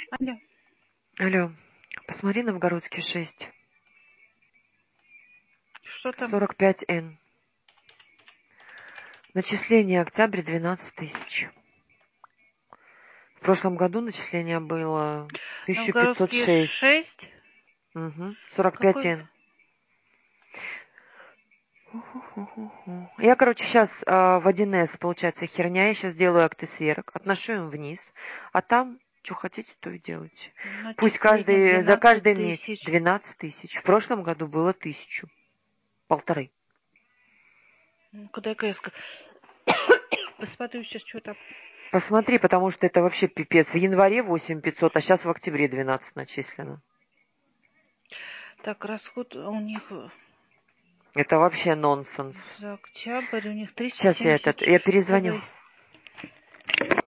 Алло, Алло, посмотри Новгородский 6, что там? 45Н. Начисление октября 12 тысяч. В прошлом году начисление было Новгородский 1506. 6. Угу. Какой? 45Н. Я, короче, сейчас в 1С, получается, херня. Я сейчас делаю акты сверок, отношу им вниз. А там, что хотите, то и делайте. Пусть Начисление каждый, за 12 каждый месяц тысяч. 12 тысяч. В прошлом году было 1000. 1500. Куда-ка я посмотрю сейчас, что там. Посмотри, потому что это вообще пипец. В январе 8500, а сейчас в октябре 12 начислено. Так, расход у них Это вообще нонсенс. за октябрь, у них Сейчас я 370. я перезвоню. Давай.